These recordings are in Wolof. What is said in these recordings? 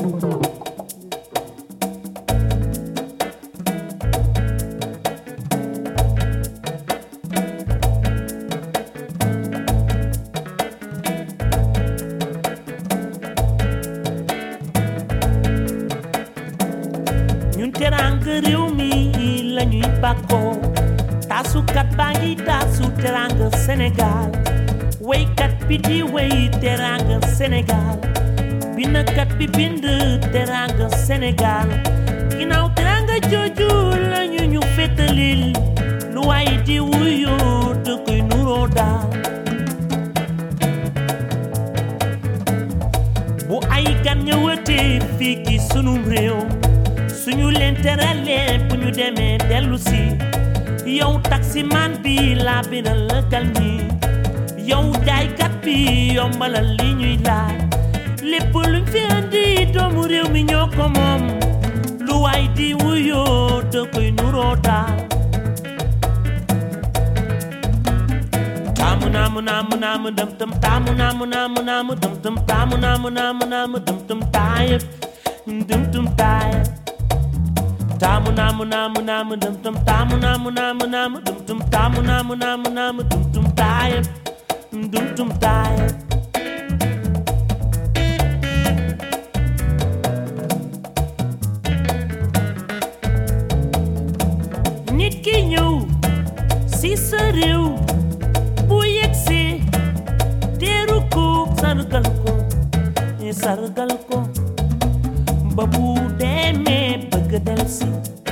ñun teranga réew mi lañuy bàkkoo taasukat baa ngi taasu teranga Sénégal waykat bi di way teranga Sénégal binakat bi bind teranga Sénégal ginnaaw teranga jooju lañu ñu fétalil lu waay di wuyoo te koy nuroo daal bu ay gan ñëwatee fii ki sunum réew suñu leen teralee bu ñu demee dellu si yow taximan bi laa biral la gal ñi yow jaaykat bi yombalal li ñuy laaj lépp luñ fi andi doomu réew mi ñoo ko moom lu waay di wuyoo te koy nuroo daal taamu naamu naamu naamu dëm tëm taamu naamu naamu naamu dëm tëm taamu naamu naamu naamu dëm tëm taayëp dëm tëm taayëp taamu naamu naamu naamu dum tum taamu naamu naamu naamu dum tum taamu naamu naamu naamu dum tum taayëp dum tum taayëp nit ki ñëw si sa réew bu yegsi teeru ko sargal ko ba bu demee bëgg delsi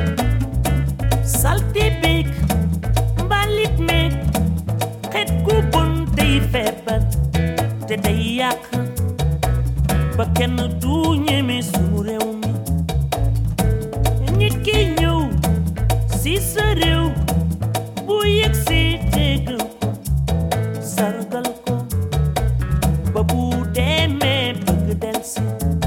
salti big mbalit meeg xet gu bon day feebar te day yàq ba kenn du ñeme sunu réew mi nit ki ñëw si sa réew bu yegsi tegal ko sargal ko ba bu demee bëgg delsi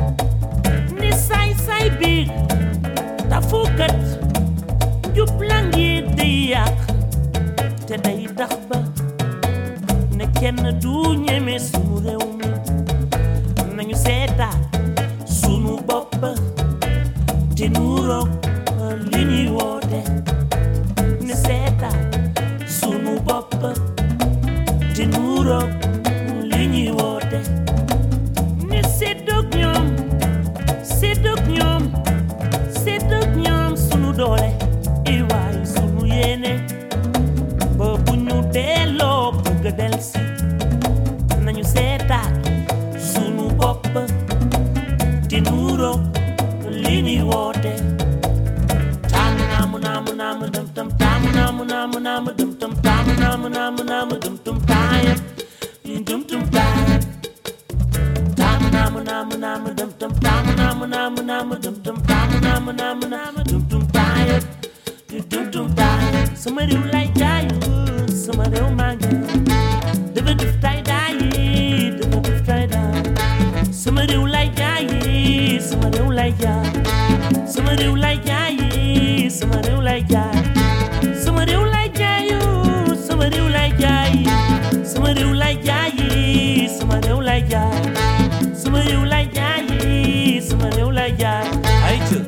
say biir tafukat jublang yi day yàq te day tax ba ne kenn du ñeme sunu réew mi nañu seetaat sunu bopp te nuroog li ñuy woote ne seetaat sunu bopp te nuroog li ñuy woote ne seddoog ñoom séddëg ñoom sunu doole i waay sunu yéene ba bu ñu delloo bëgg delsi nañu seetaat sunu bopp te nuuro li ñuy woote taamu naamu naamu naamu dum tum taamu naamu naamu naamu dum tum taamu naamu naamu naamu dum tum taayëp dum tum taayëp taamu naamu naamu naamu dum tum taamu naamu naamu naamu dum tum taamu naamu naamu naamu dum tum taayëp dum tum taayëp sama réew lay jaayu sama réew maa ngi dafa def tay daayi dafa def tay daay sama réew lay jaayi sama réew lay jaay sama réew lay jaayi sama réew lay jaay sama réew lay jaayu sama réew lay jaayi sama réew lay jaayi sama réew lay jaay sama réew lay jaayi sama réew lay jaay ay ca